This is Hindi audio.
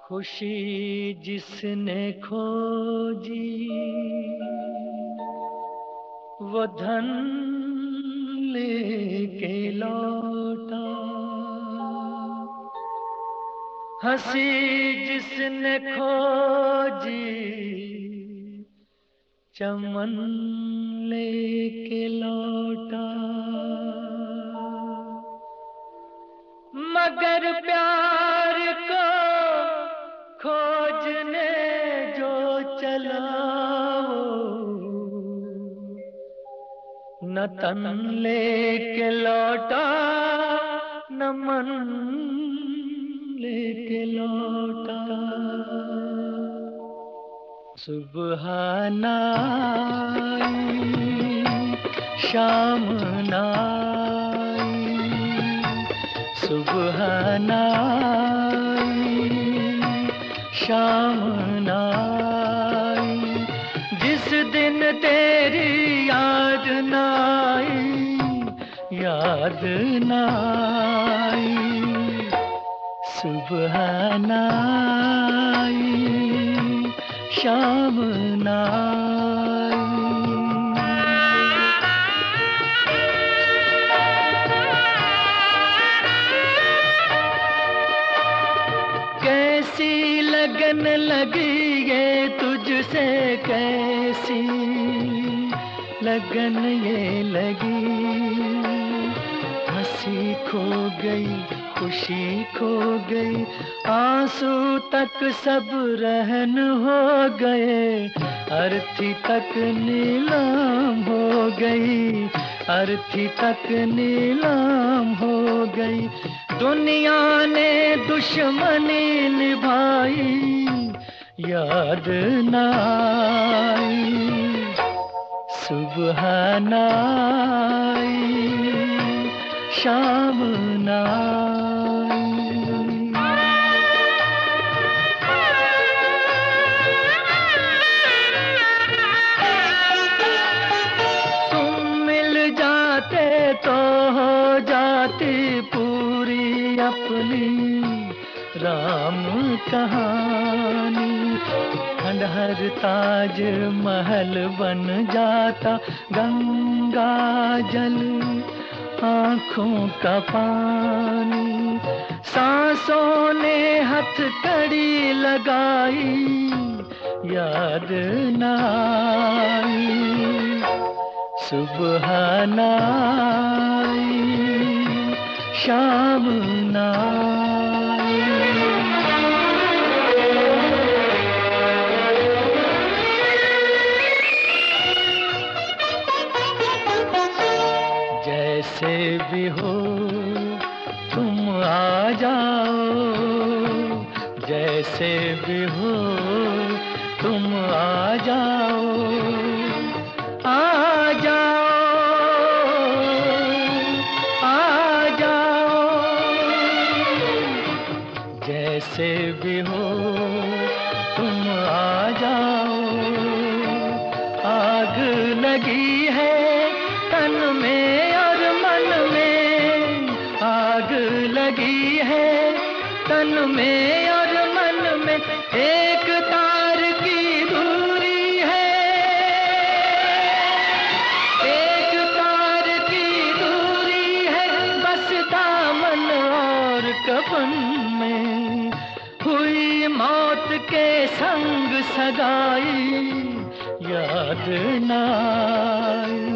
खुशी जिसने खोजी वो धन लेके लौटा। हंसी जिसने खोजी चमन लेके लौटा। मगर प्यार को खोजने जो चला न तन लेके लौटा न मन लेके लौटा। सुबह नाई शाम नाई, सुबह नाई शाम नाई, जिस दिन तेरी याद नाई, याद नाई। सुबह नाई शाम नाई। कैसी लगन लगी ये तुझसे, कैसी लगन ये लगी। हंसी खो गई खुशी खो गई, आंसू तक सब रहन हो गए। अर्थी तक नीलाम हो गई, अर्थी तक नीलाम हो गई। दुनिया ने दुश्मनी निभाई, याद नाई। सुबह नाई शाम नाई। तुम मिल जाते तो हो जाती पूरी अपनी राम कहानी। खंडहर ताज महल बन जाता, गंगा जल आँखों का पानी। सांसों ने हथकड़ी लगाई, याद नाई। सुबह नाई शाम नाई। जैसे भी हो तुम आ जाओ, जैसे भी हो तुम आ जाओ, आ जाओ, आ जाओ। जैसे भी हो तुम आ जाओ। आग लगी है तन में और मन में, आग लगी है तन में और मन में। एक तार की दूरी है, एक तार की दूरी है, बस दामन और कफन में। हुई मौत के संग सगाई, याद नाई।